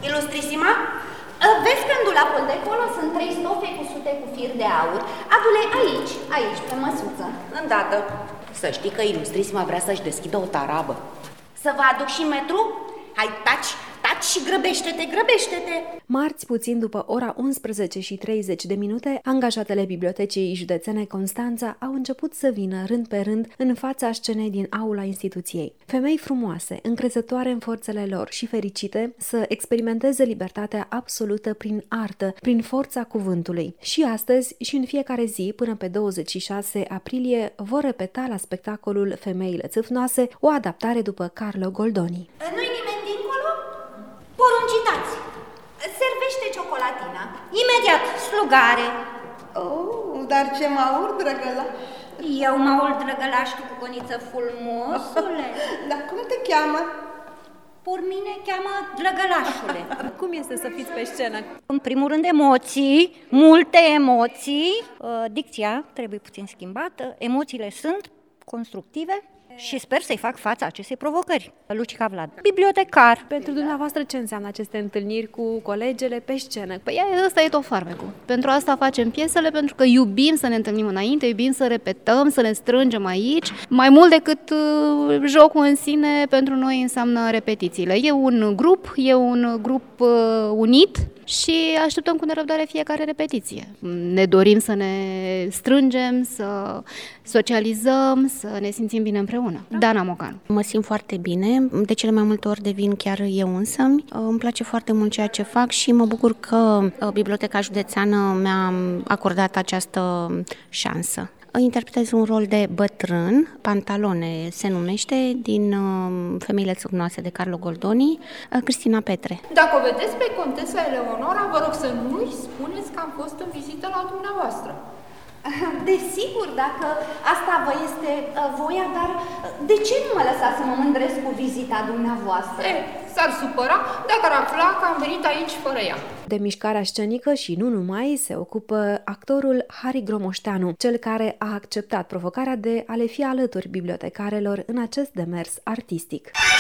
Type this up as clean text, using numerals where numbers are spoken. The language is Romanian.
Ilustrisima? Vezi că în dulapul de acolo sunt 3 stofe cusute cu fir de aur. Adu-le aici, pe măsuță. Îndată. Să știi că Ilustrisima vrea să-și deschidă o tarabă. Să vă aduc și metru? Hai, taci și grăbește-te! Marți, puțin după ora 11:30, angajatele Bibliotecii Județene Constanța au început să vină rând pe rând în fața scenei din aula instituției. Femei frumoase, încrezătoare în forțele lor și fericite să experimenteze libertatea absolută prin artă, prin forța cuvântului. Și astăzi și în fiecare zi, până pe 26 aprilie, vor repeta la spectacolul Femeile țâfnoase o adaptare după Carlo Goldoni. Nu-i nimeni dincolo? Poruncitați! Servește ciocolatina. Imediat, slugare. Dar ce mă urc, drăgălaș? Eu mă urc, drăgălaș, tu cu coniță fulmosule. Dar cum te cheamă? Por mine cheamă drăgălașule. Cum este să fiți pe scenă? În primul rând emoții, multe emoții. Dicția trebuie puțin schimbată. Emoțiile sunt constructive. Și sper să-i fac fața acestei provocări. Lucica Vlad, bibliotecar. Pentru dumneavoastră ce înseamnă aceste întâlniri cu colegele pe scenă? Păi ăsta e tot farmecul. Pentru asta facem piesele, pentru că iubim să ne întâlnim înainte, iubim să repetăm, să ne strângem aici. Mai mult decât jocul în sine, pentru noi înseamnă repetițiile. E un grup unit și așteptăm cu nerăbdare fiecare repetiție. Ne dorim să ne strângem, să socializăm, să ne simțim bine împreună. Dana Mocanu. Mă simt foarte bine, de cele mai multe ori devin chiar eu însămi. Îmi place foarte mult ceea ce fac și mă bucur că Biblioteca Județeană mi-a acordat această șansă. Interpretez un rol de bătrân, Pantalone se numește, din Femeile țâcnoase de Carlo Goldoni, Cristina Petre. Dacă o vedeți pe contesa Eleonora, vă rog să nu-i spuneți că am fost în vizită la dumneavoastră. Desigur, dacă asta vă este voia, dar de ce nu mă lăsați să mă mândresc cu vizita dumneavoastră? S-ar supăra dacă ar afla că am venit aici fără ea. De mișcarea scenică și nu numai se ocupă actorul Harry Gromoșteanu, cel care a acceptat provocarea de a le fi alături bibliotecarelor în acest demers artistic.